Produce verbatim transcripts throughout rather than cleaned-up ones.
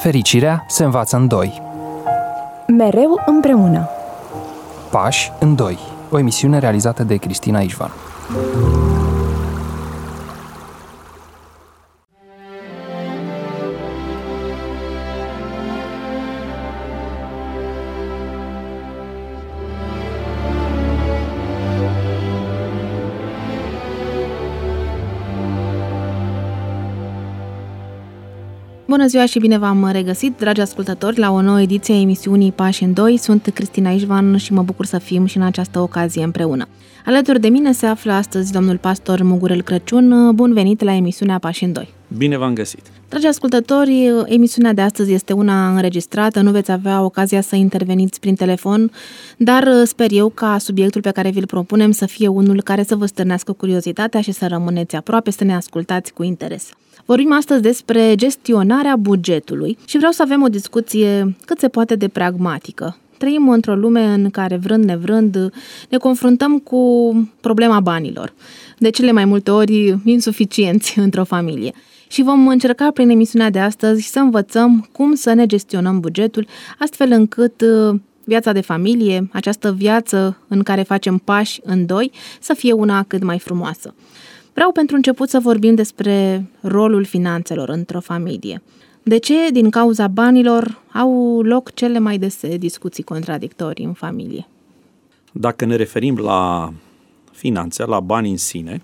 Fericirea se învață în doi. Mereu împreună. Pași în doi. O emisiune realizată de Cristina Ișvan. Bună ziua și bine v-am regăsit, dragi ascultători, la o nouă ediție a emisiunii Pași în doi. Sunt Cristina Ișvan și mă bucur să fim și în această ocazie împreună. Alături de mine se află astăzi domnul pastor Mugurel Crăciun. Bun venit la emisiunea Pași în doi. Bine v-am găsit! Dragi ascultători, emisiunea de astăzi este una înregistrată, nu veți avea ocazia să interveniți prin telefon, dar sper eu ca subiectul pe care vi-l propunem să fie unul care să vă stârnească curiozitatea și să rămâneți aproape, să ne ascultați cu interes. Vorbim astăzi despre gestionarea bugetului și vreau să avem o discuție cât se poate de pragmatică. Trăim într-o lume în care, vrând nevrând, ne confruntăm cu problema banilor, de cele mai multe ori insuficienți într-o familie. Și vom încerca prin emisiunea de astăzi să învățăm cum să ne gestionăm bugetul, astfel încât viața de familie, această viață în care facem pași în doi, să fie una cât mai frumoasă. Vreau pentru început să vorbim despre rolul finanțelor într-o familie. De ce, din cauza banilor, au loc cele mai dese discuții contradictorii în familie? Dacă ne referim la finanțe, la bani în sine,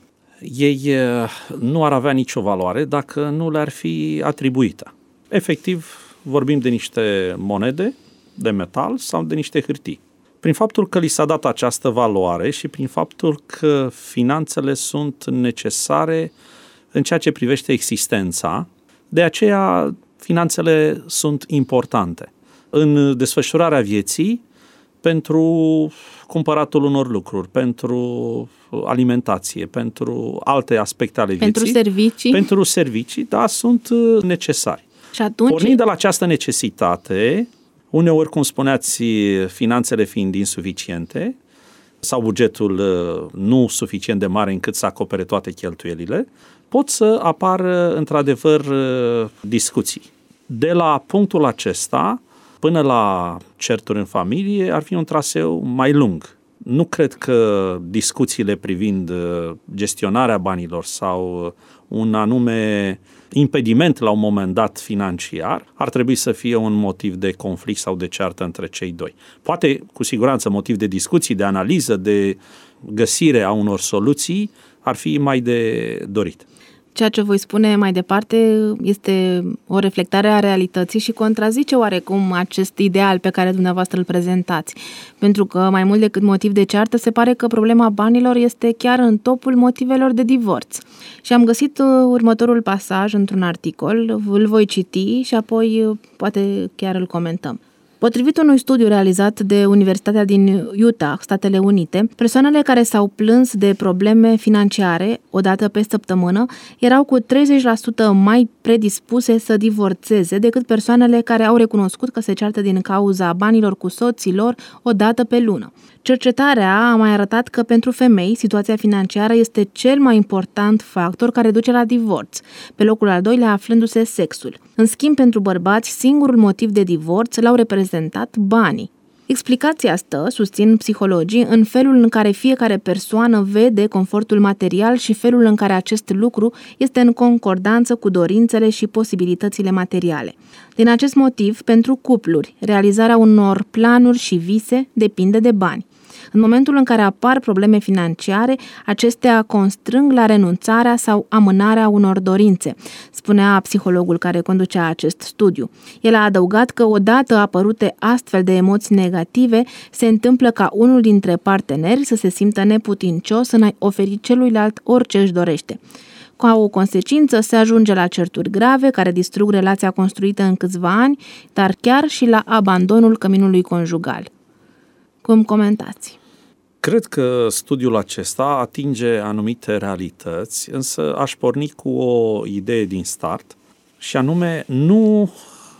ei nu ar avea nicio valoare dacă nu le-ar fi atribuită. Efectiv, vorbim de niște monede, de metal sau de niște hârtii. Prin faptul că li s-a dat această valoare și prin faptul că finanțele sunt necesare în ceea ce privește existența, de aceea finanțele sunt importante în desfășurarea vieții pentru cumpăratul unor lucruri, pentru alimentație, pentru alte aspecte ale vieții. Pentru servicii. Pentru servicii, da, sunt necesari. Și atunci... Pornind de la această necesitate, uneori, cum spuneați, finanțele fiind insuficiente sau bugetul nu suficient de mare încât să acopere toate cheltuielile, pot să apară, într-adevăr, discuții. De la punctul acesta până la certuri în familie ar fi un traseu mai lung. Nu cred că discuțiile privind gestionarea banilor sau un anume impediment la un moment dat financiar ar trebui să fie un motiv de conflict sau de ceartă între cei doi. Poate, cu siguranță, motiv de discuții, de analiză, de găsire a unor soluții ar fi mai de dorit. Ceea ce voi spune mai departe este o reflectare a realității și contrazice oarecum acest ideal pe care dumneavoastră îl prezentați. Pentru că, mai mult decât motiv de ceartă, se pare că problema banilor este chiar în topul motivelor de divorț. Și am găsit următorul pasaj într-un articol, îl voi citi și apoi poate chiar îl comentăm. Potrivit unui studiu realizat de Universitatea din Utah, Statele Unite, persoanele care s-au plâns de probleme financiare o dată pe săptămână erau cu treizeci la sută mai predispuse să divorțeze decât persoanele care au recunoscut că se ceartă din cauza banilor cu soții lor o dată pe lună. Cercetarea a mai arătat că pentru femei situația financiară este cel mai important factor care duce la divorț, pe locul al doilea aflându-se sexul. În schimb, pentru bărbați, singurul motiv de divorț l-au reprezentat banii. Explicația stă, susțin psihologii, în felul în care fiecare persoană vede confortul material și felul în care acest lucru este în concordanță cu dorințele și posibilitățile materiale. Din acest motiv, pentru cupluri, realizarea unor planuri și vise depinde de bani. În momentul în care apar probleme financiare, acestea constrâng la renunțarea sau amânarea unor dorințe, spunea psihologul care conducea acest studiu. El a adăugat că odată apărute astfel de emoții negative, se întâmplă ca unul dintre parteneri să se simtă neputincios în a oferi celuilalt orice își dorește. Ca o consecință, se ajunge la certuri grave care distrug relația construită în câțiva ani, dar chiar și la abandonul căminului conjugal. Cum comentați? Cred că studiul acesta atinge anumite realități, însă aș porni cu o idee din start, și anume nu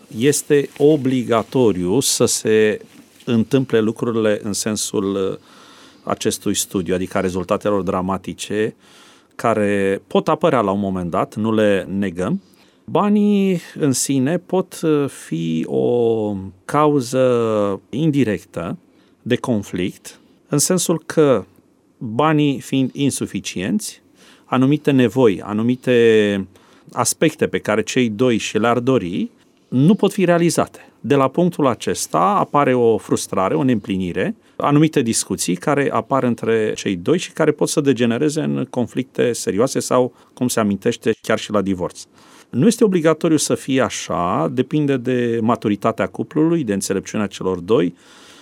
este obligatoriu să se întâmple lucrurile în sensul acestui studiu, adică a rezultatelor dramatice care pot apărea la un moment dat, nu le negăm, Banii în sine pot fi o cauză indirectă de conflict, în sensul că banii fiind insuficienți, anumite nevoi, anumite aspecte pe care cei doi și le-ar dori, nu pot fi realizate. De la punctul acesta apare o frustrare, o neîmplinire, anumite discuții care apar între cei doi și care pot să degenereze în conflicte serioase sau, cum se amintește, chiar și la divorț. Nu este obligatoriu să fie așa, depinde de maturitatea cuplului, de înțelepciunea celor doi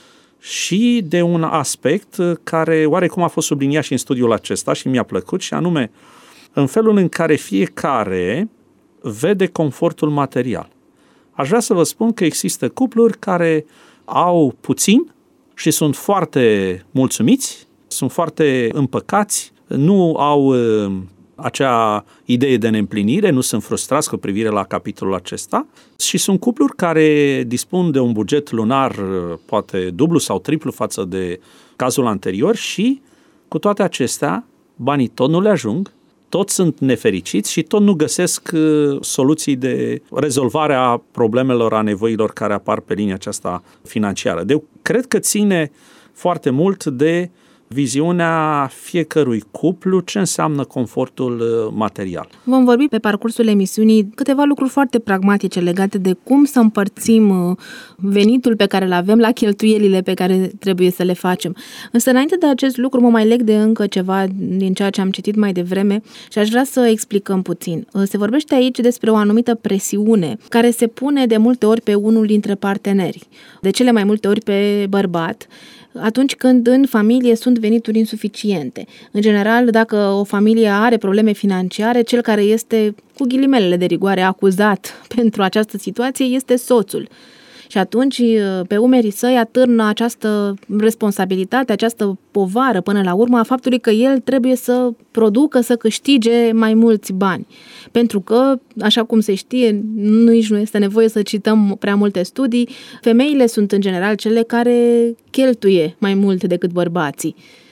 și de un aspect care oarecum a fost subliniat și în studiul acesta și mi-a plăcut, și anume în felul în care fiecare vede confortul material. Aș vrea să vă spun că există cupluri care au puțin și sunt foarte mulțumiți, sunt foarte împăcați, nu au acea idee de neîmplinire, nu sunt frustrați cu privire la capitolul acesta, și sunt cupluri care dispun de un buget lunar poate dublu sau triplu față de cazul anterior și cu toate acestea banii tot nu le ajung, toți sunt nefericiți și tot nu găsesc soluții de rezolvare a problemelor, a nevoilor care apar pe linia aceasta financiară. Deci, cred că ține foarte mult de viziunea fiecărui cuplu, ce înseamnă confortul material. Vom vorbi pe parcursul emisiunii câteva lucruri foarte pragmatice legate de cum să împărțim venitul pe care îl avem la cheltuielile pe care trebuie să le facem. Însă înainte de acest lucru mă mai leg de încă ceva din ceea ce am citit mai devreme și aș vrea să explicăm puțin. Se vorbește aici despre o anumită presiune care se pune de multe ori pe unul dintre parteneri, de cele mai multe ori pe bărbat, atunci când în familie sunt venituri insuficiente. În general, dacă o familie are probleme financiare, cel care este, cu ghilimelele de rigoare, acuzat pentru această situație este soțul. Și atunci, pe umerii săi atârnă această responsabilitate, această povară până la urmă a faptului că el trebuie să producă, să câștige mai mulți bani. Pentru că, așa cum se știe, nici nu este nevoie să cităm prea multe studii, femeile sunt în general cele care cheltuie mai mult decât bărbații.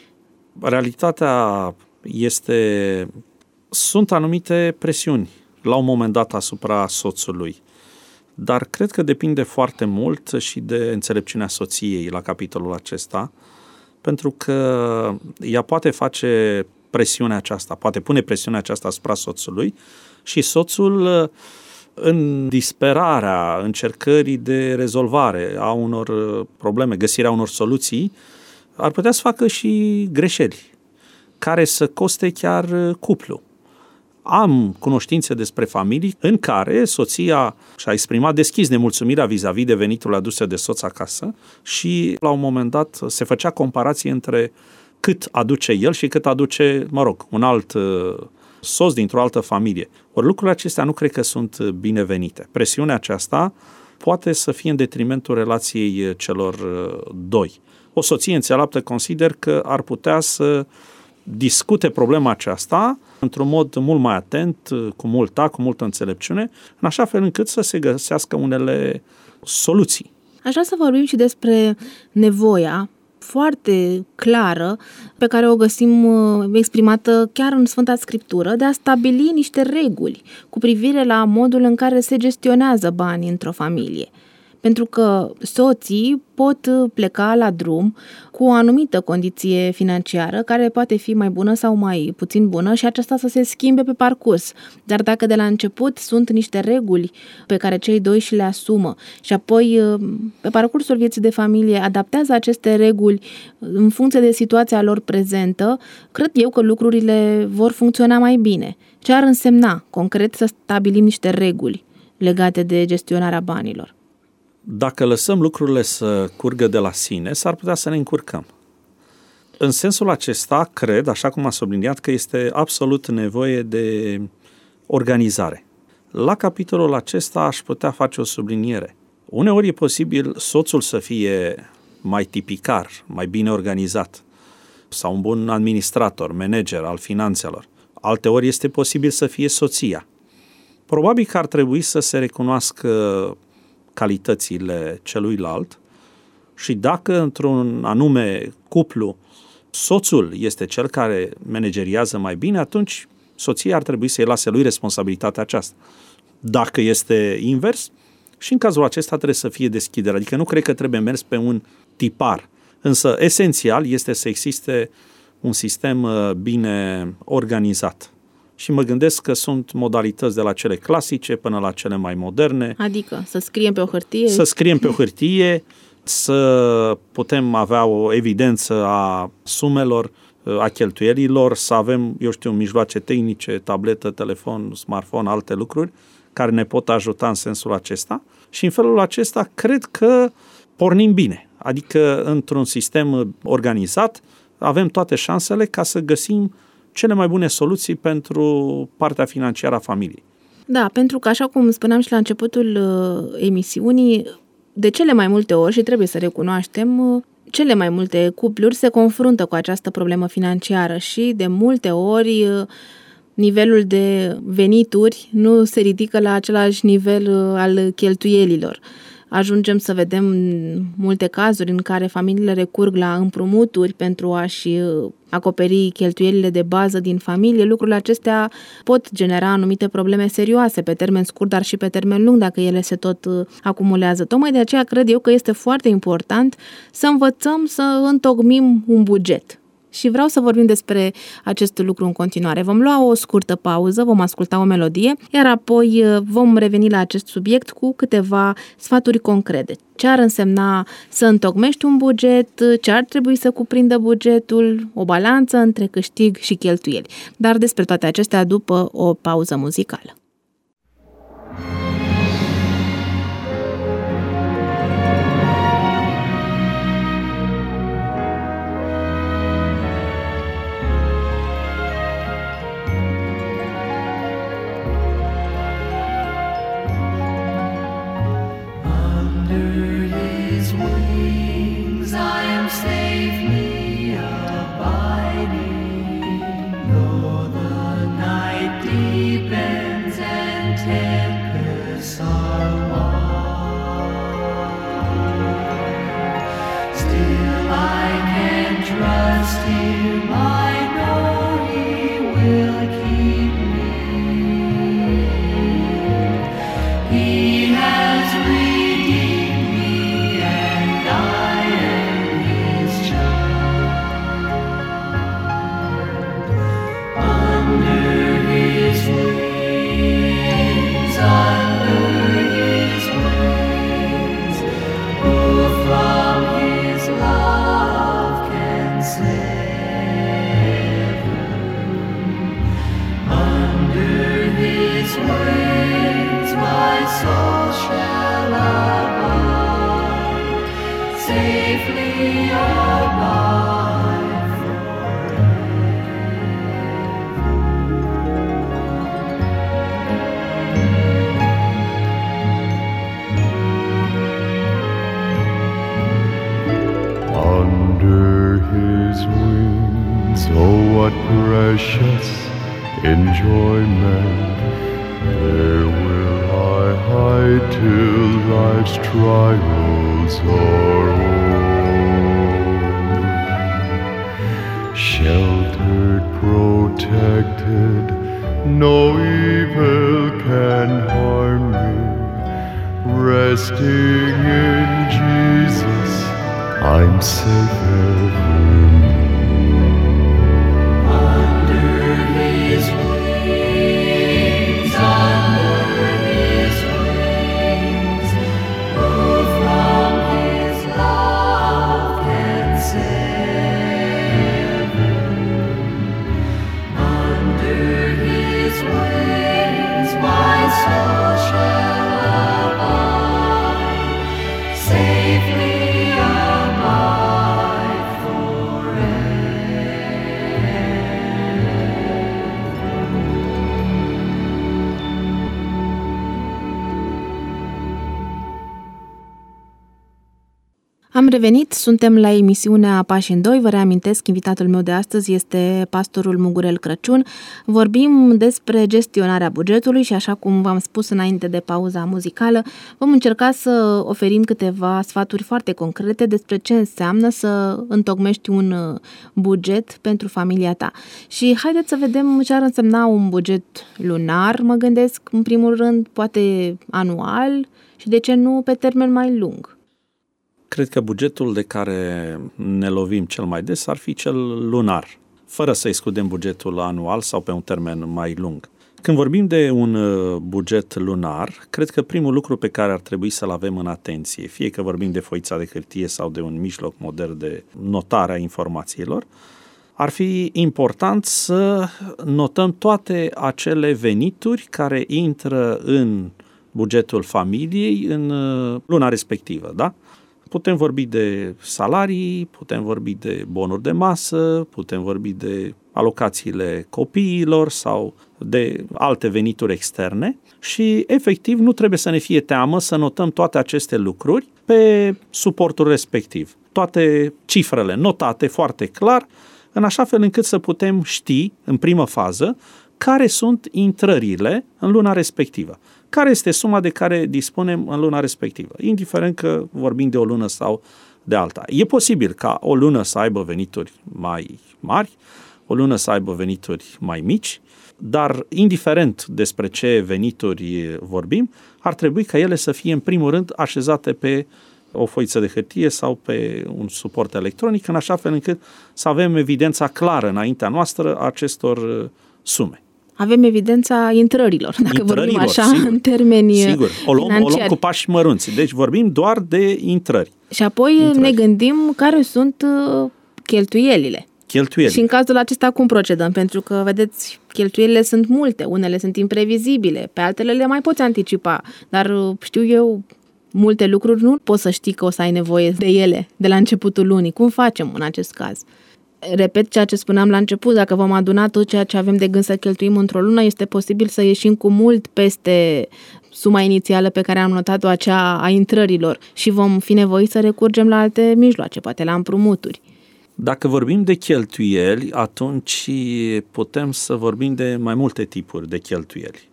Realitatea este, sunt anumite presiuni la un moment dat asupra soțului. Dar cred că depinde foarte mult și de înțelepciunea soției la capitolul acesta, pentru că ea poate face presiunea aceasta, poate pune presiunea aceasta asupra soțului și soțul, în disperarea încercării de rezolvare a unor probleme, găsirea unor soluții, ar putea să facă și greșeli care să coste chiar cuplu. Am cunoștințe despre familii în care soția și-a exprimat deschis nemulțumirea vis-a-vis de veniturile aduse de soț acasă și la un moment dat se făcea comparație între cât aduce el și cât aduce, mă rog, un alt soț dintr-o altă familie. Ori lucrurile acestea nu cred că sunt binevenite. Presiunea aceasta poate să fie în detrimentul relației celor doi. O soție înțeleaptă consider că ar putea să discute problema aceasta într-un mod mult mai atent, cu mult tact, cu multă înțelepciune, în așa fel încât să se găsească unele soluții. Aș vrea să vorbim și despre nevoia foarte clară pe care o găsim exprimată chiar în Sfânta Scriptură de a stabili niște reguli cu privire la modul în care se gestionează banii într-o familie. Pentru că soții pot pleca la drum cu o anumită condiție financiară, care poate fi mai bună sau mai puțin bună și aceasta să se schimbe pe parcurs. Dar dacă de la început sunt niște reguli pe care cei doi și le asumă și apoi pe parcursul vieții de familie adaptează aceste reguli în funcție de situația lor prezentă, cred eu că lucrurile vor funcționa mai bine. Ce ar însemna concret să stabilim niște reguli legate de gestionarea banilor? Dacă lăsăm lucrurile să curgă de la sine, s-ar putea să ne încurcăm. În sensul acesta, cred, așa cum am subliniat, că este absolut nevoie de organizare. La capitolul acesta aș putea face o subliniere. Uneori e posibil soțul să fie mai tipicar, mai bine organizat, sau un bun administrator, manager al finanțelor. Alteori este posibil să fie soția. Probabil că ar trebui să se recunoască calitățile celuilalt și dacă într-un anume cuplu soțul este cel care manageriază mai bine, atunci soția ar trebui să-i lase lui responsabilitatea aceasta. dacă este invers, și în cazul acesta trebuie să fie deschidere. Adică nu cred că trebuie mers pe un tipar. Însă, esențial este să existe un sistem bine organizat. Și mă gândesc că sunt modalități de la cele clasice până la cele mai moderne. Adică să scriem pe o hârtie? Să scriem pe o hârtie, să putem avea o evidență a sumelor, a cheltuielilor, să avem, eu știu, mijloace tehnice, tabletă, telefon, smartphone, alte lucruri care ne pot ajuta în sensul acesta. Și în felul acesta cred că pornim bine. Adică într-un sistem organizat avem toate șansele ca să găsim cele mai bune soluții pentru partea financiară a familiei. Da, pentru că, așa cum spuneam și la începutul uh, emisiunii, de cele mai multe ori, și trebuie să recunoaștem, uh, cele mai multe cupluri se confruntă cu această problemă financiară și de multe ori uh, nivelul de venituri nu se ridică la același nivel uh, al cheltuielilor. Ajungem să vedem multe cazuri în care familiile recurg la împrumuturi pentru a-și acoperi cheltuielile de bază din familie. Lucrurile acestea pot genera anumite probleme serioase pe termen scurt, dar și pe termen lung dacă ele se tot acumulează. Tocmai de aceea cred eu că este foarte important să învățăm să întocmim un buget. Și vreau să vorbim despre acest lucru în continuare. Vom lua o scurtă pauză, vom asculta o melodie, iar apoi vom reveni la acest subiect cu câteva sfaturi concrete. Ce ar însemna să întocmești un buget, ce ar trebui să cuprindă bugetul, o balanță între câștig și cheltuieli. Dar despre toate acestea după o pauză muzicală. Precious enjoyment, there will I hide till life's trials are o'er. Sheltered, protected, no evil can harm me. Resting in Jesus, I'm safe evermore. Safely abide for Am revenit, suntem la emisiunea Pași în doi. Vă reamintesc, invitatul meu de astăzi este pastorul Mugurel Crăciun. Vorbim despre gestionarea bugetului și, așa cum v-am spus înainte de pauza muzicală, vom încerca să oferim câteva sfaturi foarte concrete despre ce înseamnă să întocmești un buget pentru familia ta. Și haideți să vedem ce ar însemna un buget lunar, mă gândesc, în primul rând, poate anual și, de ce nu, pe termen mai lung. Cred că bugetul de care ne lovim cel mai des ar fi cel lunar, fără să excludem bugetul anual sau pe un termen mai lung. Când vorbim de un buget lunar, cred că primul lucru pe care ar trebui să-l avem în atenție, fie că vorbim de foița de hârtie sau de un mijloc modern de notare a informațiilor, ar fi important să notăm toate acele venituri care intră în bugetul familiei în luna respectivă, da? Putem vorbi de salarii, putem vorbi de bonuri de masă, putem vorbi de alocațiile copiilor sau de alte venituri externe și, efectiv, nu trebuie să ne fie teamă să notăm toate aceste lucruri pe suportul respectiv. Toate cifrele notate foarte clar, în așa fel încât să putem ști, în primă fază, care sunt intrările în luna respectivă. Care este suma de care dispunem în luna respectivă, indiferent că vorbim de o lună sau de alta. E posibil ca o lună să aibă venituri mai mari, o lună să aibă venituri mai mici, dar indiferent despre ce venituri vorbim, ar trebui ca ele să fie în primul rând așezate pe o foiță de hârtie sau pe un suport electronic, în așa fel încât să avem evidența clară înaintea noastră a acestor sume. Avem evidența intrărilor, dacă intrărilor, vorbim așa, sigur, în termeni sigur. O luăm, financiari. o luăm cu pași mărunți, deci vorbim doar de intrări. Și apoi intrări. Ne gândim care sunt cheltuielile. Cheltuieli. Și în cazul acesta cum procedăm? Pentru că, vedeți, cheltuielile sunt multe, unele sunt imprevizibile, pe altele le mai poți anticipa, dar știu eu, multe lucruri nu poți să știi că o să ai nevoie de ele de la începutul lunii. Cum facem în acest caz? Repet ceea ce spuneam la început, dacă vom aduna tot ceea ce avem de gând să cheltuim într-o lună, este posibil să ieșim cu mult peste suma inițială pe care am notat-o, aceea a intrărilor, și vom fi nevoiți să recurgem la alte mijloace, poate la împrumuturi. Dacă vorbim de cheltuieli, atunci putem să vorbim de mai multe tipuri de cheltuieli.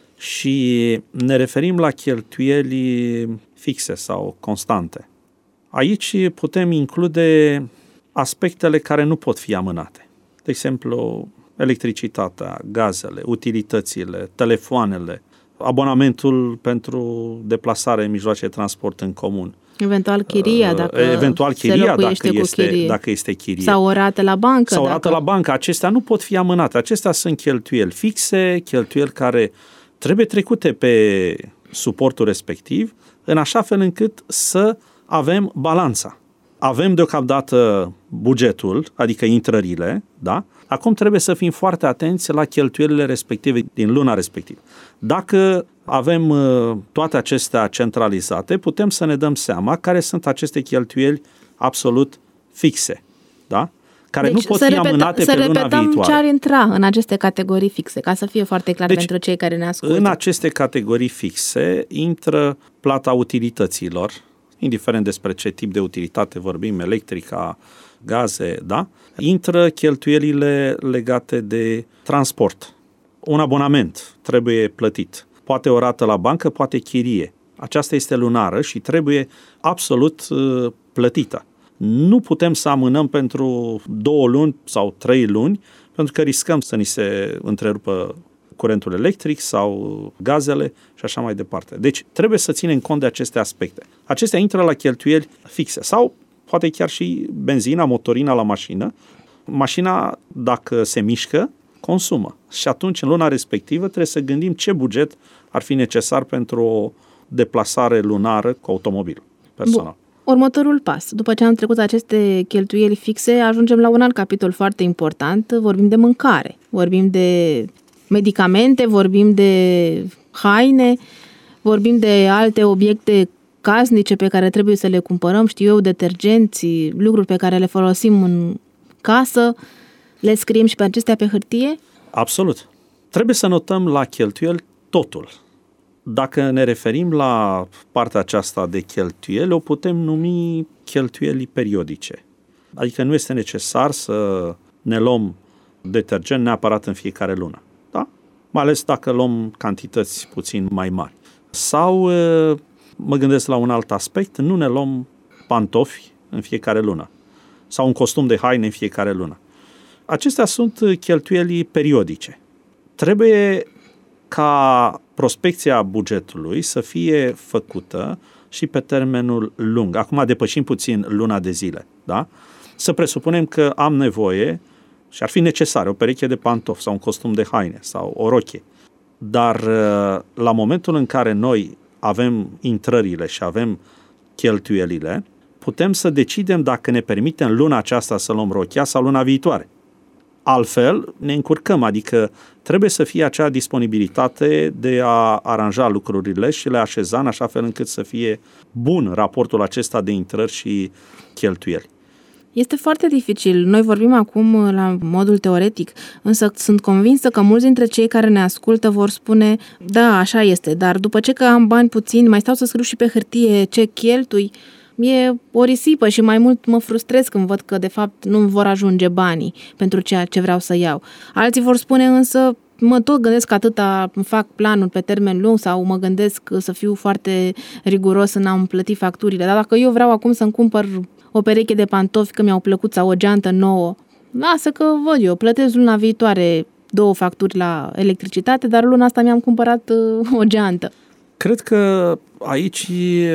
Și ne referim la cheltuieli fixe sau constante. Aici putem include aspectele care nu pot fi amânate. De exemplu, electricitatea, gazele, utilitățile, telefoanele, abonamentul pentru deplasare în mijloace de transport în comun. Eventual chiria, dacă Eventual chiria, dacă este, chirie. dacă este chirie. Sau o rată la bancă. Sau o rată dacă... la bancă. Acestea nu pot fi amânate. Acestea sunt cheltuieli fixe, cheltuieli care trebuie trecute pe suportul respectiv, în așa fel încât să avem balanța. Avem deocamdată bugetul, adică intrările, da? Acum trebuie să fim foarte atenți la cheltuielile respective din luna respectivă. Dacă avem toate acestea centralizate, putem să ne dăm seama care sunt aceste cheltuieli absolut fixe, da? Care deci, nu pot fi repeta, amânate pe luna viitoare. Să repetăm ce ar intra în aceste categorii fixe, ca să fie foarte clar deci, pentru cei care ne ascultă. În aceste categorii fixe intră plata utilităților, indiferent despre ce tip de utilitate vorbim, electrica, gaze, da? Intră cheltuielile legate de transport. Un abonament trebuie plătit. Poate o rată la bancă, poate chirie. Aceasta este lunară și trebuie absolut uh, plătită. Nu putem să amânăm pentru două luni sau trei luni, pentru că riscăm să ni se întrerupă curentul electric sau gazele și așa mai departe. Deci trebuie să ținem cont de aceste aspecte. Acestea intră la cheltuieli fixe sau poate chiar și benzina, motorina la mașină. Mașina, dacă se mișcă, consumă. Și atunci, în luna respectivă, trebuie să gândim ce buget ar fi necesar pentru o deplasare lunară cu automobil personal. Bun. Următorul pas. După ce am trecut aceste cheltuieli fixe, ajungem la un alt capitol foarte important. Vorbim de mâncare, vorbim de medicamente, vorbim de haine, vorbim de alte obiecte casnice pe care trebuie să le cumpărăm, știu eu, detergenți, lucruri pe care le folosim în casă. Le scriem și pe acestea pe hârtie? Absolut. Trebuie să notăm la cheltuieli totul. Dacă ne referim la partea aceasta de cheltuieli, o putem numi cheltuieli periodice. Adică nu este necesar să ne luăm detergent neapărat în fiecare lună. Da? Mai ales dacă luăm cantități puțin mai mari. Sau, mă gândesc la un alt aspect, nu ne luăm pantofi în fiecare lună. Sau un costum de haine în fiecare lună. Acestea sunt cheltuieli periodice. Trebuie ca prospecția bugetului să fie făcută și pe termenul lung. Acum depășim puțin luna de zile. Da? Să presupunem că am nevoie și ar fi necesar o pereche de pantofi sau un costum de haine sau o rochie. Dar la momentul în care noi avem intrările și avem cheltuielile, putem să decidem dacă ne permitem luna aceasta să luăm rochia sau luna viitoare. Altfel, ne încurcăm, adică trebuie să fie acea disponibilitate de a aranja lucrurile și le așeza în așa fel încât să fie bun raportul acesta de intrări și cheltuieli. Este foarte dificil. Noi vorbim acum la modul teoretic, însă sunt convinsă că mulți dintre cei care ne ascultă vor spune, da, așa este, dar după ce că am bani puțini, mai stau să scriu și pe hârtie ce cheltui, e o risipă și mai mult mă frustrez când văd că de fapt nu vor ajunge banii pentru ceea ce vreau să iau. Alții vor spune însă, mă tot gândesc că atâta fac planul pe termen lung sau mă gândesc să fiu foarte riguros în a-mi plăti facturile, dar dacă eu vreau acum să-mi cumpăr o pereche de pantofi că mi-au plăcut sau o geantă nouă, lasă că văd eu, plătesc luna viitoare două facturi la electricitate, dar luna asta mi-am cumpărat uh, o geantă. Cred că aici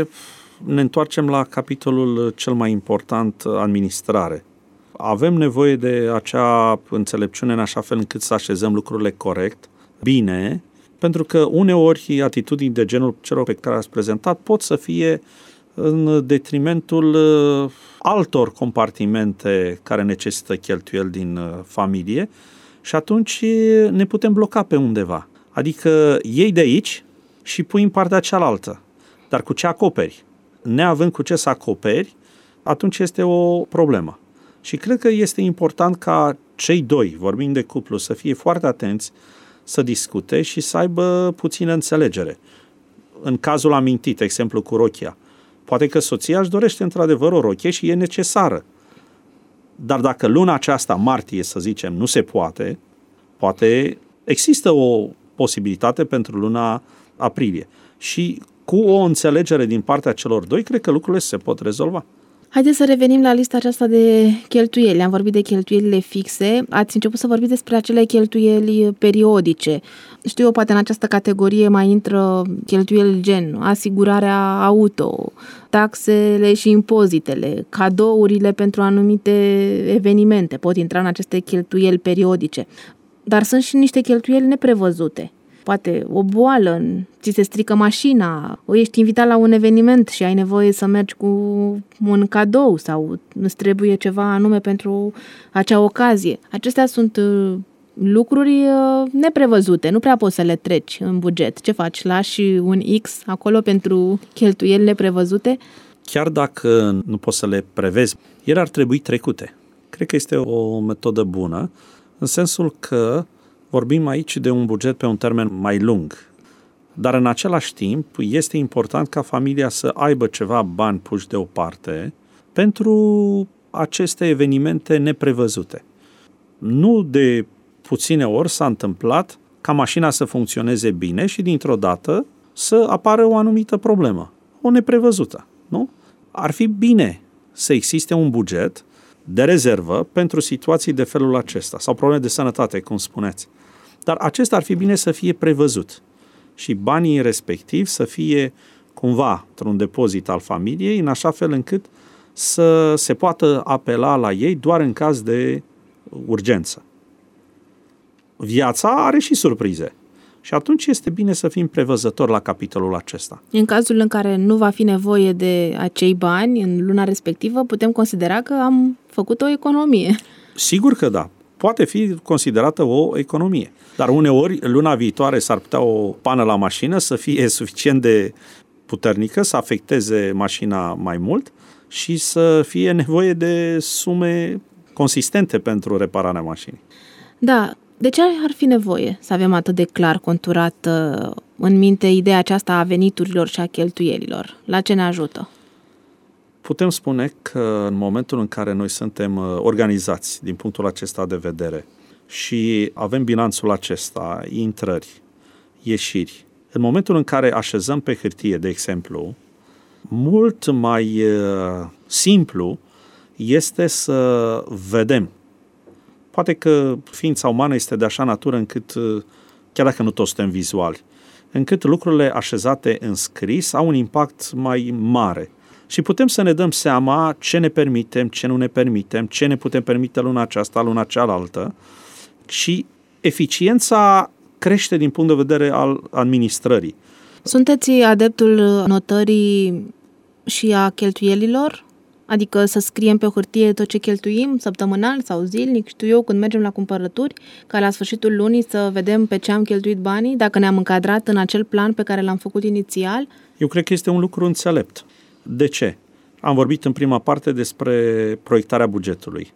ne întoarcem la capitolul cel mai important, administrare. Avem nevoie de acea înțelepciune în așa fel încât să așezăm lucrurile corect, bine, pentru că uneori atitudini de genul celor pe care ați prezentat pot să fie în detrimentul altor compartimente care necesită cheltuieli din familie și atunci ne putem bloca pe undeva. Adică iei de aici și pui în partea cealaltă. Dar cu ce acoperi? Neavând cu ce să acoperi, atunci este o problemă. Și cred că este important ca cei doi, vorbind de cuplu, să fie foarte atenți, să discute și să aibă puțină înțelegere. În cazul amintit, exemplu cu rochia, poate că soția își dorește într-adevăr o rochie și e necesară. Dar dacă luna aceasta, martie, să zicem, nu se poate, poate există o posibilitate pentru luna aprilie. Și cu o înțelegere din partea celor doi, cred că lucrurile se pot rezolva. Haideți să revenim la lista aceasta de cheltuieli. Am vorbit de cheltuielile fixe. Ați început să vorbiți despre acele cheltuieli periodice. Știu eu, poate în această categorie mai intră cheltuieli gen asigurarea auto, taxele și impozitele, cadourile pentru anumite evenimente. Pot intra în aceste cheltuieli periodice. Dar sunt și niște cheltuieli neprevăzute. Poate o boală, ți se strică mașina, o ești invitat la un eveniment și ai nevoie să mergi cu un cadou sau îți trebuie ceva anume pentru acea ocazie. Acestea sunt lucruri neprevăzute, nu prea poți să le treci în buget. Ce faci? Lași un X acolo pentru cheltuieli neprevăzute? Chiar dacă nu poți să le prevezi, ele ar trebui trecute. Cred că este o metodă bună, în sensul că vorbim aici de un buget pe un termen mai lung, dar în același timp este important ca familia să aibă ceva bani puși deoparte pentru aceste evenimente neprevăzute. Nu de puține ori s-a întâmplat ca mașina să funcționeze bine și dintr-o dată să apară o anumită problemă, o neprevăzută, nu? Ar fi bine să existe un buget de rezervă pentru situații de felul acesta sau probleme de sănătate, cum spuneți. Dar acesta ar fi bine să fie prevăzut și banii respectiv să fie cumva într-un depozit al familiei, în așa fel încât să se poată apela la ei doar în caz de urgență. Viața are și surprize și atunci este bine să fim prevăzători la capitolul acesta. În cazul în care nu va fi nevoie de acei bani în luna respectivă, putem considera că am făcut o economie. Sigur că da. Poate fi considerată o economie. Dar uneori, luna viitoare s-ar putea o pană la mașină să fie suficient de puternică, să afecteze mașina mai mult și să fie nevoie de sume consistente pentru repararea mașinii. Da, de ce ar fi nevoie să avem atât de clar conturată în minte ideea aceasta a veniturilor și a cheltuielilor? La ce ne ajută? Putem spune că în momentul în care noi suntem organizați din punctul acesta de vedere și avem bilanțul acesta, intrări, ieșiri, în momentul în care așezăm pe hârtie, de exemplu, mult mai simplu este să vedem. Poate că ființa umană este de așa natură încât, chiar dacă nu toți suntem vizuali, încât lucrurile așezate în scris au un impact mai mare. Și putem să ne dăm seama ce ne permitem, ce nu ne permitem, ce ne putem permite luna aceasta, luna cealaltă. Și eficiența crește din punct de vedere al administrării. Sunteți adeptul notării și a cheltuielilor? Adică să scriem pe hârtie tot ce cheltuim, săptămânal sau zilnic, știu eu, când mergem la cumpărături, ca la sfârșitul lunii să vedem pe ce am cheltuit banii, dacă ne-am încadrat în acel plan pe care l-am făcut inițial? Eu cred că este un lucru înțelept. De ce? Am vorbit în prima parte despre proiectarea bugetului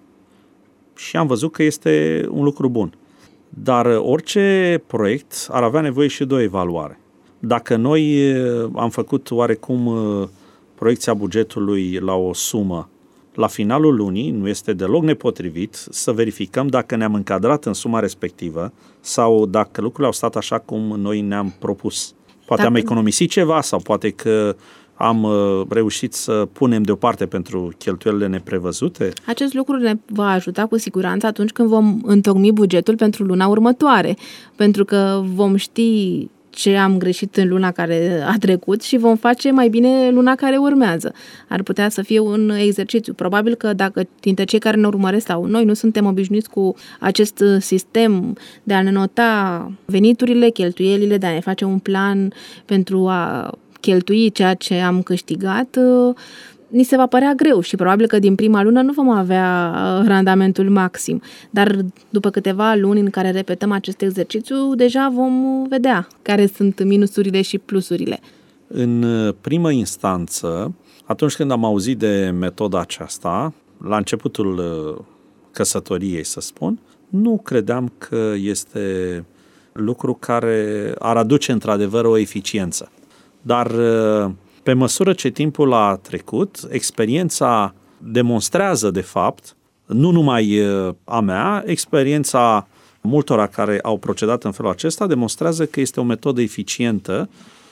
și am văzut că este un lucru bun. Dar orice proiect ar avea nevoie și de o evaluare. Dacă noi am făcut oarecum proiecția bugetului la o sumă, la finalul lunii nu este deloc nepotrivit să verificăm dacă ne-am încadrat în suma respectivă sau dacă lucrurile au stat așa cum noi ne-am propus. Poate dacă am economisit ceva sau poate că am reușit să punem deoparte pentru cheltuielile neprevăzute. Acest lucru ne va ajuta cu siguranță atunci când vom întocmi bugetul pentru luna următoare, pentru că vom ști ce am greșit în luna care a trecut și vom face mai bine luna care urmează. Ar putea să fie un exercițiu. Probabil că dacă dintre cei care ne urmăresc sau noi nu suntem obișnuiți cu acest sistem de a ne nota veniturile, cheltuielile, de a ne face un plan pentru a cheltui ceea ce am câștigat, ni se va părea greu și probabil că din prima lună nu vom avea randamentul maxim. Dar după câteva luni în care repetăm acest exercițiu, deja vom vedea care sunt minusurile și plusurile. În primă instanță, atunci când am auzit de metoda aceasta, la începutul căsătoriei, să spun, nu credeam că este lucru care ar aduce într-adevăr o eficiență. Dar pe măsură ce timpul a trecut, experiența demonstrează de fapt, nu numai a mea, experiența multora care au procedat în felul acesta demonstrează că este o metodă eficientă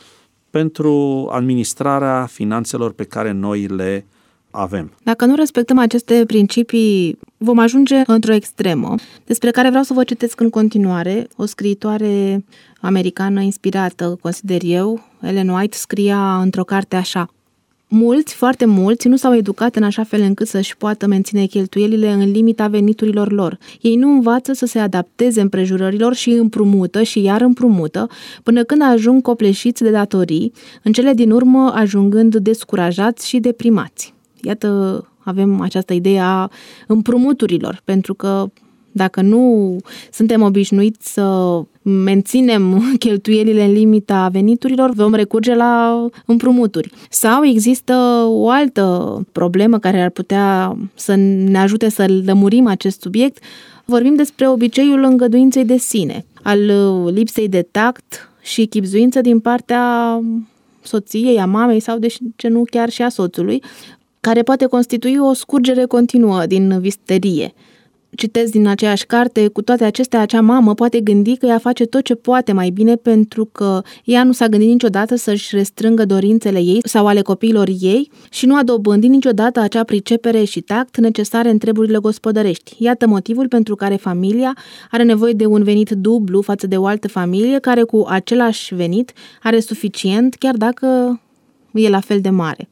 pentru administrarea finanțelor pe care noi le avem. Dacă nu respectăm aceste principii, vom ajunge într-o extremă, despre care vreau să vă citesc în continuare. O scriitoare americană inspirată, consider eu, Ellen White, scria într-o carte așa: mulți, foarte mulți, nu s-au educat în așa fel încât să-și poată menține cheltuielile în limita veniturilor lor. Ei nu învață să se adapteze împrejurărilor și împrumută și iar împrumută, până când ajung copleșiți de datorii, în cele din urmă ajungând descurajați și deprimați. Iată, avem această idee a împrumuturilor, pentru că dacă nu suntem obișnuiți să menținem cheltuielile în limita veniturilor, vom recurge la împrumuturi. Sau există o altă problemă care ar putea să ne ajute să lămurim acest subiect. Vorbim despre obiceiul îngăduinței de sine, al lipsei de tact și chibzuință din partea soției, a mamei sau, de ce nu, chiar și a soțului, care poate constitui o scurgere continuă din visterie. Citez din aceeași carte: cu toate acestea, acea mamă poate gândi că ea face tot ce poate mai bine pentru că ea nu s-a gândit niciodată să-și restrângă dorințele ei sau ale copiilor ei și nu a dobândit niciodată acea pricepere și tact necesare în treburile gospodărești. Iată motivul pentru care familia are nevoie de un venit dublu față de o altă familie care cu același venit are suficient, chiar dacă e la fel de mare.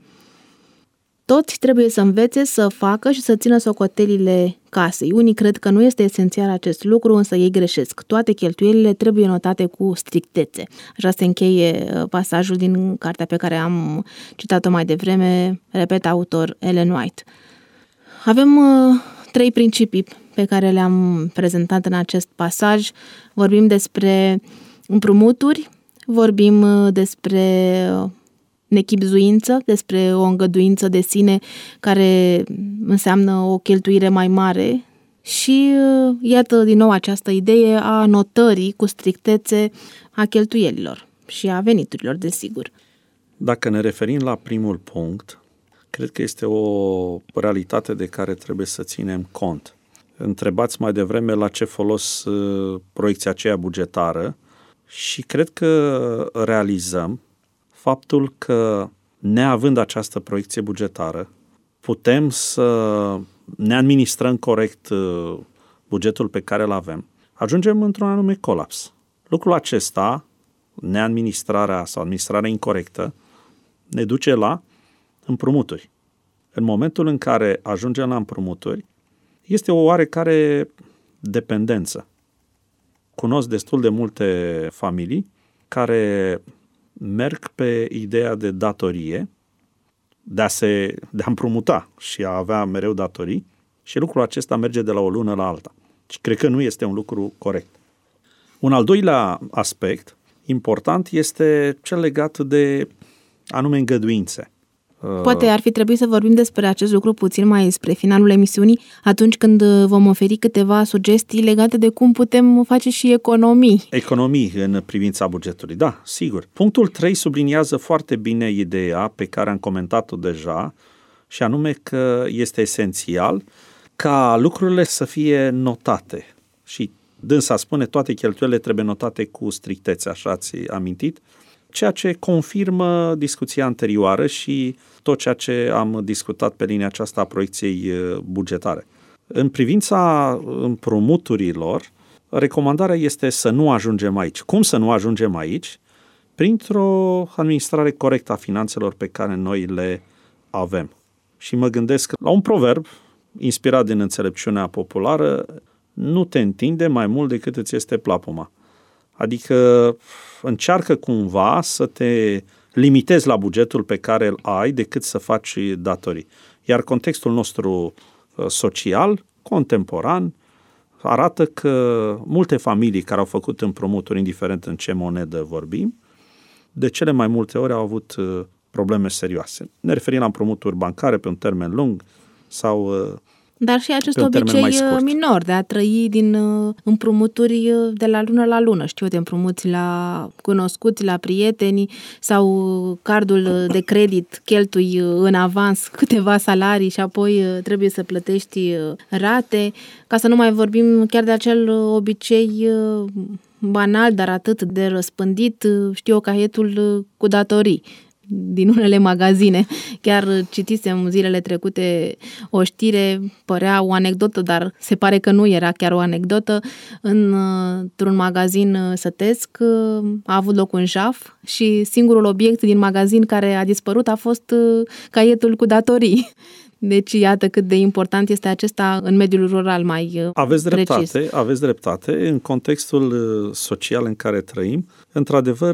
Toți trebuie să învețe să facă și să țină socotelile casei. Unii cred că nu este esențial acest lucru, însă ei greșesc. Toate cheltuielile trebuie notate cu strictețe. Așa se încheie pasajul din cartea pe care am citat-o mai devreme, repet, autor Ellen White. Avem uh, trei principii pe care le-am prezentat în acest pasaj. Vorbim despre împrumuturi, vorbim uh, despre uh, nechibzuință, despre o îngăduință de sine care înseamnă o cheltuire mai mare și iată din nou această idee a notării cu strictețe a cheltuielilor. și a veniturilor, desigur. Dacă ne referim la primul punct, cred că este o realitate de care trebuie să ținem cont. Întrebați mai devreme la ce folos proiecția aceea bugetară și cred că realizăm faptul că, neavând această proiecție bugetară, putem să ne administrăm corect bugetul pe care îl avem. Ajungem într-un anume colaps. Lucrul acesta, neadministrarea sau administrarea incorectă, ne duce la împrumuturi. În momentul în care ajungem la împrumuturi, este o oarecare dependență. Cunosc destul de multe familii care merg pe ideea de datorie, de a, se, de a împrumuta și a avea mereu datorii și lucrul acesta merge de la o lună la alta. Și cred că nu este un lucru corect. Un al doilea aspect important este cel legat de anume îngăduințe. Poate ar fi trebuit să vorbim despre acest lucru puțin mai spre finalul emisiunii, atunci când vom oferi câteva sugestii legate de cum putem face și economii. Economii în privința bugetului, da, sigur. Punctul trei subliniază foarte bine ideea pe care am comentat-o deja, și anume că este esențial ca lucrurile să fie notate. Și dânsa spune, toate cheltuielile trebuie notate cu strictețe, așa ați amintit, ceea ce confirmă discuția anterioară și tot ceea ce am discutat pe linia aceasta a proiecției bugetare. În privința împrumuturilor, recomandarea este să nu ajungem aici. Cum să nu ajungem aici? Printr-o administrare corectă a finanțelor pe care noi le avem. Și mă gândesc la un proverb inspirat din înțelepciunea populară, nu te întinde mai mult decât îți este plapuma. Adică încearcă cumva să te limitezi la bugetul pe care îl ai decât să faci datorii. Iar contextul nostru social, contemporan, arată că multe familii care au făcut împrumuturi, indiferent în ce monedă vorbim, de cele mai multe ori au avut probleme serioase. Ne referim la împrumuturi bancare pe un termen lung sau dar și acest obicei minor de a trăi din împrumuturi de la lună la lună. Știu, de împrumuți la cunoscuți, la prieteni sau cardul de credit cheltui în avans câteva salarii și apoi trebuie să plătești rate. Ca să nu mai vorbim chiar de acel obicei banal, dar atât de răspândit, știu, caietul cu datorii din unele magazine. Chiar citisem zilele trecute o știre, părea o anecdotă, dar se pare că nu era chiar o anecdotă. Într-un magazin sătesc a avut loc un jaf și singurul obiect din magazin care a dispărut a fost caietul cu datorii. Deci iată cât de important este acesta în mediul rural mai aveți dreptate, precis. Aveți dreptate. În contextul social în care trăim, într-adevăr,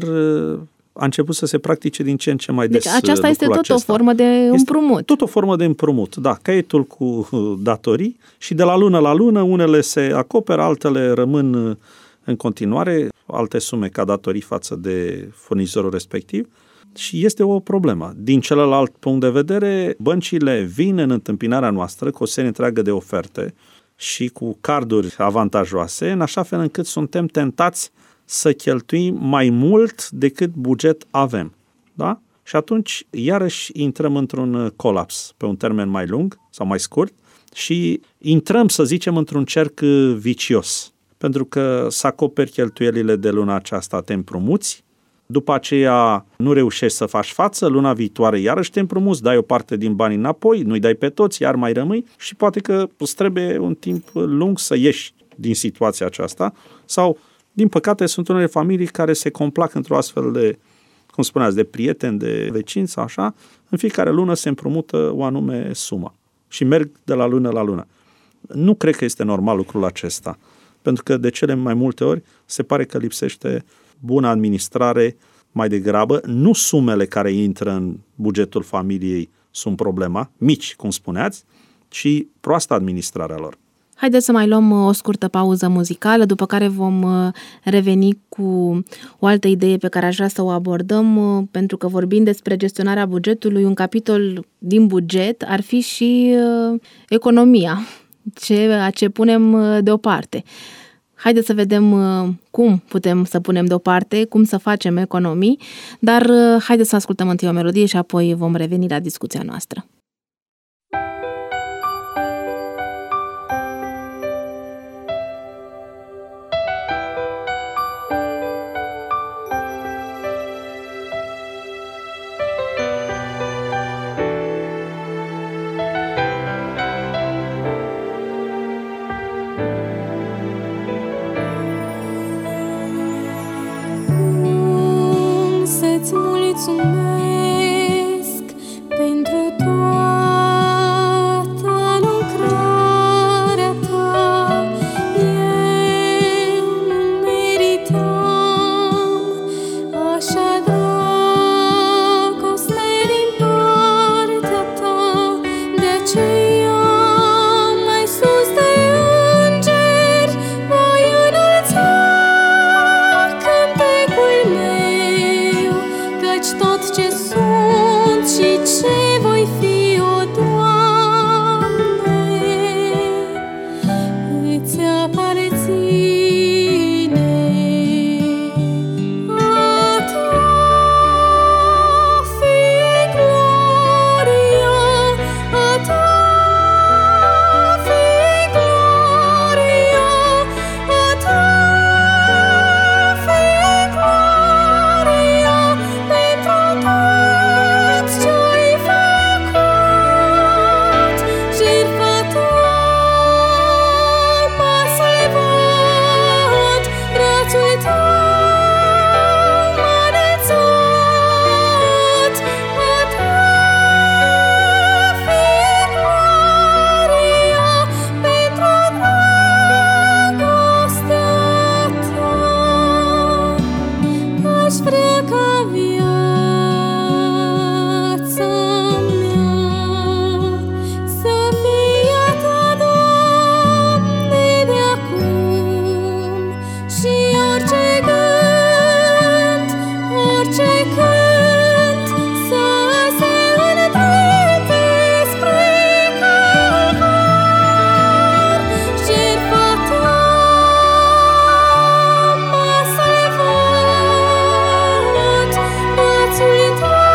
a început să se practice din ce în ce mai des. Deci aceasta este tot acesta. o formă de împrumut. Este tot o formă de împrumut, da. Caietul cu datorii și de la lună la lună unele se acoperă, altele rămân în continuare, alte sume ca datorii față de furnizorul respectiv și este o problemă. Din celălalt punct de vedere, băncile vin în întâmpinarea noastră cu o serie întreagă de oferte și cu carduri avantajoase, în așa fel încât suntem tentați să cheltuim mai mult decât buget avem. Da? Și atunci, iarăși, intrăm într-un colaps pe un termen mai lung sau mai scurt și intrăm, să zicem, într-un cerc vicios. Pentru că să acoperi cheltuielile de luna aceasta, te împrumuți, după aceea nu reușești să faci față, luna viitoare iarăși te împrumuți, dai o parte din bani înapoi, nu-i dai pe toți, iar mai rămâi și poate că îți trebuie un timp lung să ieși din situația aceasta sau, din păcate, sunt unele familii care se complac într-o astfel de, cum spuneați, de prieteni, de vecini sau așa, în fiecare lună se împrumută o anume sumă și merg de la lună la lună. Nu cred că este normal lucrul acesta, pentru că de cele mai multe ori se pare că lipsește bună administrare mai degrabă. Nu sumele care intră în bugetul familiei sunt problema, mici, cum spuneați, ci proasta administrarea lor. Haideți să mai luăm o scurtă pauză muzicală, după care vom reveni cu o altă idee pe care aș vrea să o abordăm, pentru că vorbind despre gestionarea bugetului, un capitol din buget ar fi și economia, ceea ce punem deoparte. Haideți să vedem cum putem să punem deoparte, cum să facem economii, dar haideți să ascultăm întâi o melodie și apoi vom reveni la discuția noastră. Să-ți mulțumesc pentru toată lucrarea ta. Eu nu meritam așa dragoste din partea ta, de aceea mai sus de îngeri voi înălța cântecul meu, căci tot ce sunt și ce voi fi, o Doamne, îți aparține. A ta fie gloria, a ta fie gloria, a ta fie gloria pentru tot ce-ai făcut. Jertfa ta m-a salvat, brațul tău m-a înălțat. A ta fie gloria pentru dragostea ta. Aș vrea ca viața mea să fie a ta, Doamne, de acum, și orice gând, orice cânt să se îndrepte spre Calvar. Jertfa ta m-a salvat, brațul tău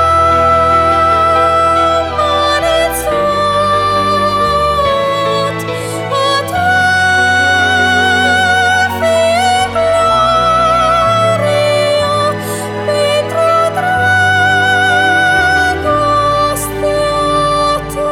m-a înălțat. A ta fie gloria pentru dragostea ta.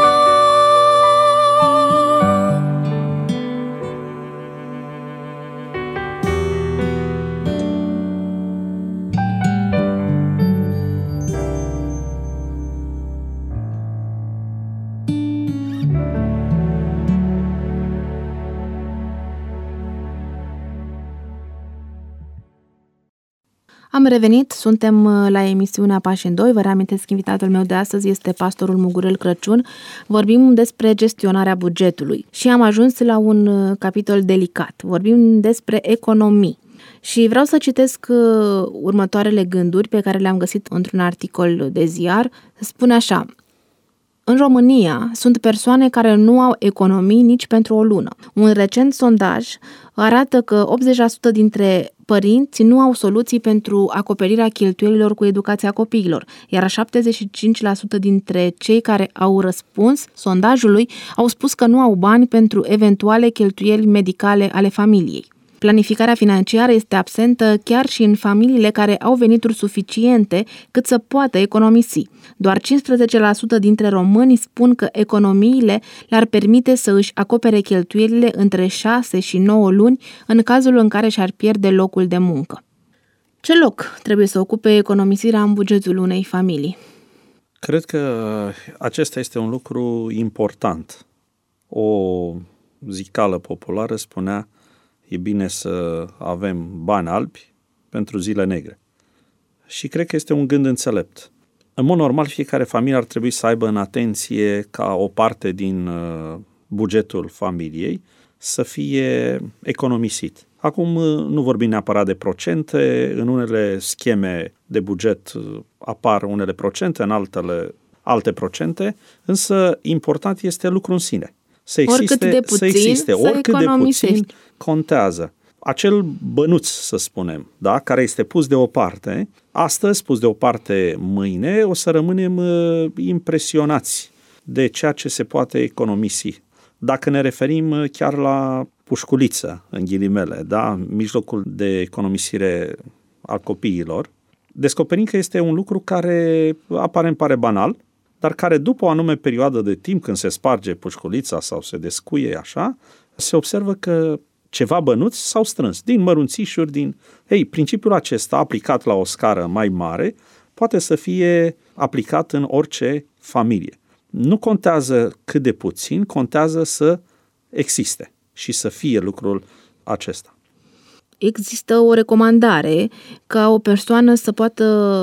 Am revenit, suntem la emisiunea Pași în doi. Vă reamintesc, invitatul meu de astăzi este pastorul Mugurel Crăciun. Vorbim despre gestionarea bugetului și am ajuns la un capitol delicat. Vorbim despre economii. Și vreau să citesc următoarele gânduri pe care le-am găsit într-un articol de ziar. Spune așa: în România sunt persoane care nu au economii nici pentru o lună. Un recent sondaj arată că optzeci la sută dintre părinți nu au soluții pentru acoperirea cheltuielilor cu educația copiilor, iar șaptezeci și cinci la sută dintre cei care au răspuns sondajului au spus că nu au bani pentru eventuale cheltuieli medicale ale familiei. Planificarea financiară este absentă chiar și în familiile care au venituri suficiente cât să poată economisi. Doar cincisprezece la sută dintre români spun că economiile le-ar permite să își acopere cheltuielile între șase și nouă luni în cazul în care și-ar pierde locul de muncă. Ce loc trebuie să ocupe economisirea în bugetul unei familii? Cred că acesta este un lucru important. O zicală populară spunea: e bine să avem bani albi pentru zile negre. Și cred că este un gând înțelept. În mod normal, fiecare familie ar trebui să aibă în atenție ca o parte din bugetul familiei să fie economisit. Acum nu vorbim neapărat de procente, în unele scheme de buget apar unele procente, în altele alte procente, însă important este lucrul în sine. Să existe, oricât de puțin, să existe, să oricât de puțin contează. acel bănuț, să spunem, da, care este pus deoparte, astăzi, pus deoparte mâine, o să rămânem uh, impresionați de ceea ce se poate economisi. Dacă ne referim uh, chiar la pușculiță, în ghilimele, da, mijlocul de economisire al copiilor, descoperim că este un lucru care aparent pare banal, dar care după o anume perioadă de timp, când se sparge pușculița sau se descuie așa, se observă că ceva bănuți s-au strâns din mărunțișuri, din... Ei, principiul acesta, aplicat la o scară mai mare, poate să fie aplicat în orice familie. Nu contează cât de puțin, contează să existe și să fie lucrul acesta. Există o recomandare ca o persoană să poată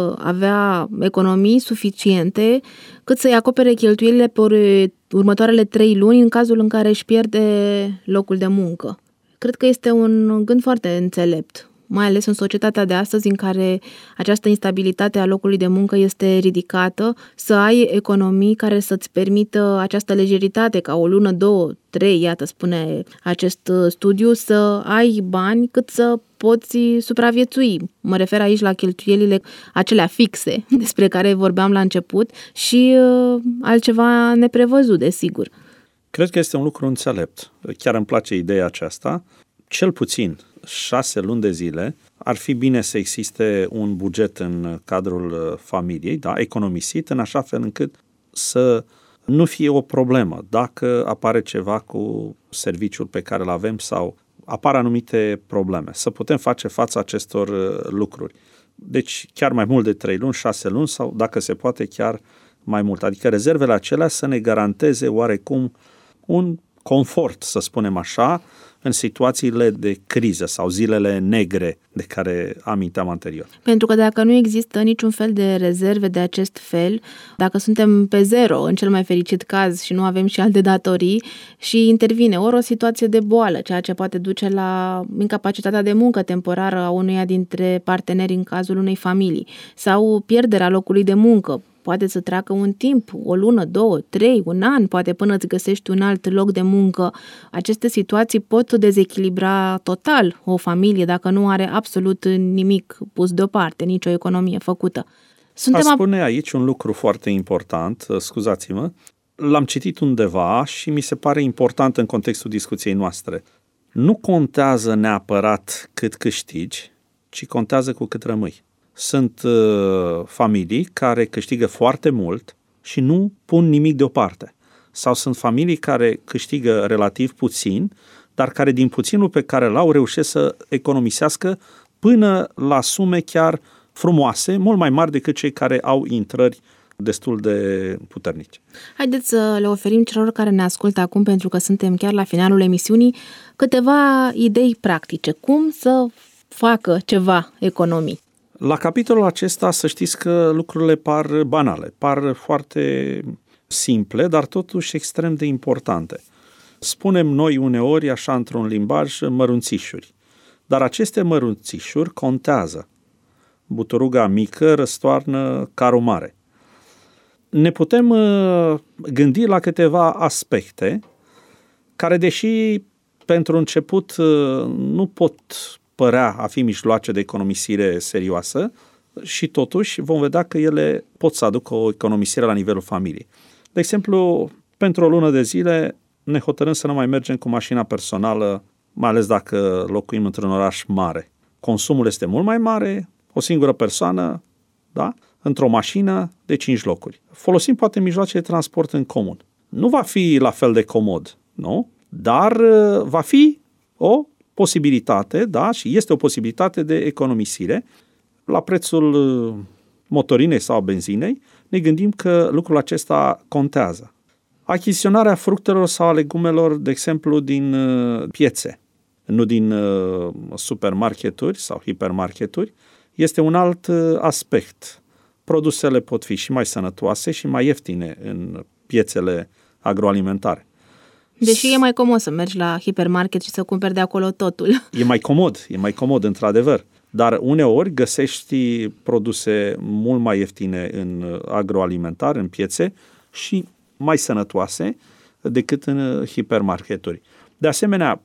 avea economii suficiente cât să-i acopere cheltuielile pe următoarele trei luni în cazul în care își pierde locul de muncă. Cred că este un gând foarte înțelept, mai ales în societatea de astăzi în care această instabilitate a locului de muncă este ridicată, să ai economii care să-ți permită această lejeritate, ca o lună, două, trei, iată spune acest studiu, să ai bani cât să poți supraviețui. Mă refer aici la cheltuielile acelea fixe despre care vorbeam la început și uh, altceva neprevăzut, desigur. Cred că este un lucru înțelept. Chiar îmi place ideea aceasta. Cel puțin șase luni de zile ar fi bine să existe un buget în cadrul familiei, da, economisit, în așa fel încât să nu fie o problemă dacă apare ceva cu serviciul pe care îl avem sau apar anumite probleme. Să putem face față acestor lucruri. Deci chiar mai mult de trei luni, șase luni sau, dacă se poate, chiar mai mult. Adică rezervele acelea să ne garanteze oarecum un confort, să spunem așa, în situațiile de criză sau zilele negre de care aminteam anterior. Pentru că dacă nu există niciun fel de rezerve de acest fel, dacă suntem pe zero în cel mai fericit caz și nu avem și alte datorii și intervine ori o situație de boală, ceea ce poate duce la incapacitatea de muncă temporară a unuia dintre parteneri în cazul unei familii sau pierderea locului de muncă, poate să treacă un timp, o lună, două, trei, un an, poate până îți găsești un alt loc de muncă. Aceste situații pot dezechilibra total o familie dacă nu are absolut nimic pus deoparte, nicio economie făcută. Suntem a spune aici un lucru foarte important, scuzați-mă, l-am citit undeva și mi se pare important în contextul discuției noastre. Nu contează neapărat cât câștigi, ci contează cu cât rămâi. Sunt uh, familii care câștigă foarte mult și nu pun nimic deoparte. Sau sunt familii care câștigă relativ puțin, dar care din puținul pe care l-au reușesc să economisească până la sume chiar frumoase, mult mai mari decât cei care au intrări destul de puternice. Haideți să le oferim celor care ne ascultă acum, pentru că suntem chiar la finalul emisiunii, câteva idei practice. Cum să facă ceva economii? La capitolul acesta să știți că lucrurile par banale, par foarte simple, dar totuși extrem de importante. Spunem noi uneori, așa într-un limbaj, mărunțișuri. Dar aceste mărunțișuri contează. Buturuga mică răstoarnă carul mare. Ne putem gândi la câteva aspecte care, deși pentru început nu pot părea a fi mijloace de economisire serioasă, și totuși vom vedea că ele pot să aducă o economisire la nivelul familiei. De exemplu, pentru o lună de zile ne hotărâm să nu mai mergem cu mașina personală, mai ales dacă locuim într-un oraș mare. Consumul este mult mai mare, o singură persoană, da? Într-o mașină de cinci locuri. Folosim poate mijloace de transport în comun. Nu va fi la fel de comod, nu? Dar va fi o posibilitate, da, și este o posibilitate de economisire. La prețul motorinei sau benzinei ne gândim că lucrul acesta contează. Achiziționarea fructelor sau a legumelor, de exemplu, din piețe, nu din supermarketuri sau hipermarketuri, este un alt aspect. Produsele pot fi și mai sănătoase și mai ieftine în piețele agroalimentare. Deși e mai comod să mergi la hipermarket și să cumperi de acolo totul. E mai comod, e mai comod, într-adevăr. Dar uneori găsești produse mult mai ieftine în agroalimentar, în piețe, și mai sănătoase decât în hipermarketuri. De asemenea,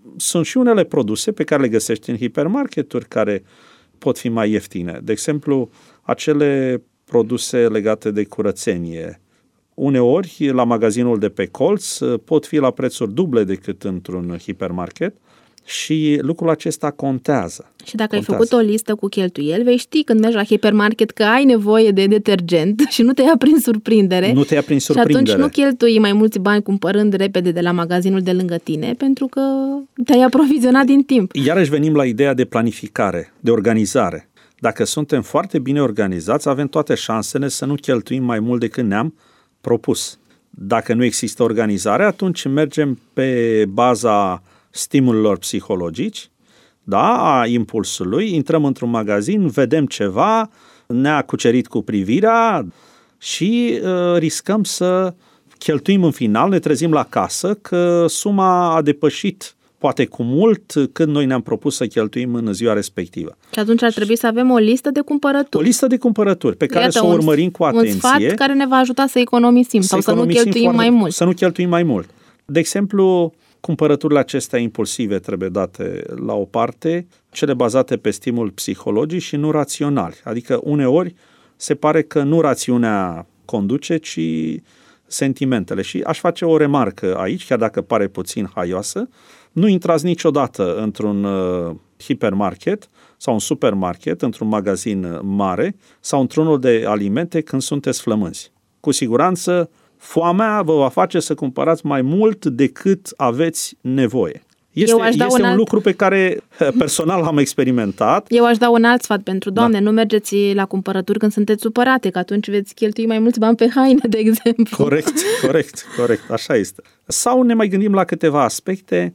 sunt și unele produse pe care le găsești în hipermarketuri care pot fi mai ieftine. De exemplu, acele produse legate de curățenie. Uneori, la magazinul de pe colț, pot fi la prețuri duble decât într-un hipermarket și lucrul acesta contează. Și dacă contează. ai făcut o listă cu cheltuieli, vei ști când mergi la hipermarket că ai nevoie de detergent și nu te ia prin surprindere. Nu te ia prin surprindere. Și atunci nu cheltui mai mulți bani cumpărând repede de la magazinul de lângă tine, pentru că te-ai aprovizionat din timp. Iarăși venim la ideea de planificare, de organizare. Dacă suntem foarte bine organizați, avem toate șansele să nu cheltuim mai mult decât ne-am propus. Dacă nu există organizare, atunci mergem pe baza stimulilor psihologici, da, a impulsului, intrăm într-un magazin, vedem ceva, ne-a cucerit cu privirea și uh, riscăm să cheltuim în final, ne trezim la casă că suma a depășit poate cu mult cât noi ne-am propus să cheltuim în ziua respectivă. Și atunci ar trebui să avem o listă de cumpărături. O listă de cumpărături pe care Iată, să o urmărim un, cu atenție. Un sfat care ne va ajuta să economisim să sau economisim să nu cheltuim foarte, mai mult. Să nu cheltuim mai mult. De exemplu, cumpărăturile acestea impulsive trebuie date la o parte, cele bazate pe stimul psihologic și nu raționali. Adică uneori se pare că nu rațiunea conduce, ci sentimentele. Și aș face o remarcă aici, chiar dacă pare puțin haioasă, nu intrați niciodată într-un uh, hipermarket sau un supermarket, într-un magazin mare sau într-unul de alimente când sunteți flămânzi. Cu siguranță, foamea vă va face să cumpărați mai mult decât aveți nevoie. Este, este un, un alt... lucru pe care personal am experimentat. Eu aș da un alt sfat pentru doamne, da. Nu mergeți la cumpărături când sunteți supărate, că atunci veți cheltui mai mulți bani pe haine, de exemplu. Corect, corect, corect, așa este. Sau ne mai gândim la câteva aspecte.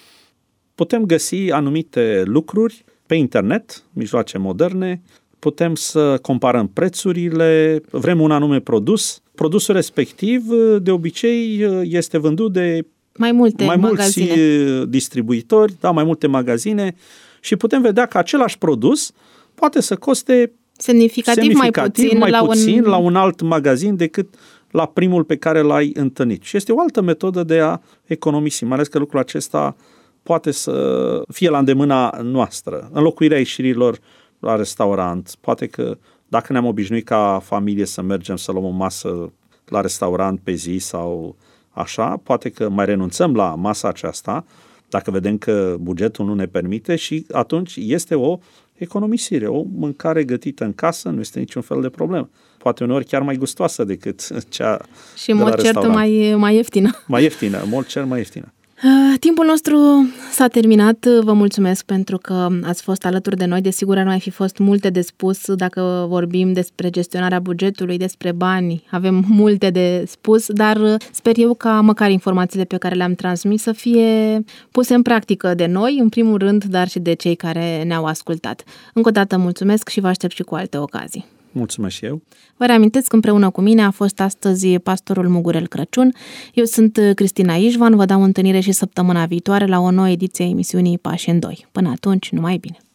Putem găsi anumite lucruri pe internet, mijloace moderne, putem să comparăm prețurile, vrem un anume produs. Produsul respectiv, de obicei, este vândut de mai multe mai magazine. mulți distribuitori, da, mai multe magazine și putem vedea că același produs poate să coste semnificativ, semnificativ mai puțin, mai la, puțin un... la un alt magazin decât la primul pe care l-ai întâlnit. Și este o altă metodă de a economisi, mai ales că lucrul acesta poate să fie la îndemâna noastră. Înlocuirea ieșirilor la restaurant, poate că dacă ne-am obișnuit ca familie să mergem să luăm o masă la restaurant pe zi sau așa, poate că mai renunțăm la masa aceasta, dacă vedem că bugetul nu ne permite și atunci este o economisire. O mâncare gătită în casă nu este niciun fel de problemă. Poate uneori chiar mai gustoasă decât cea și în mod cert mai, mai ieftină. Mai ieftină, în mod cert mai ieftină. Timpul nostru s-a terminat. Vă mulțumesc pentru că ați fost alături de noi. Desigur, nu ar fi fost multe de spus dacă vorbim despre gestionarea bugetului, despre bani. Avem multe de spus, dar sper eu ca măcar informațiile pe care le-am transmis să fie puse în practică de noi, în primul rând, dar și de cei care ne-au ascultat. Încă o dată mulțumesc și vă aștept și cu alte ocazii. Mulțumesc și eu. Vă reamintesc că împreună cu mine a fost astăzi pastorul Mugurel Crăciun. Eu sunt Cristina Ișvan, vă dau întâlnire și săptămâna viitoare la o nouă ediție a emisiunii Pași în doi. Până atunci, numai bine!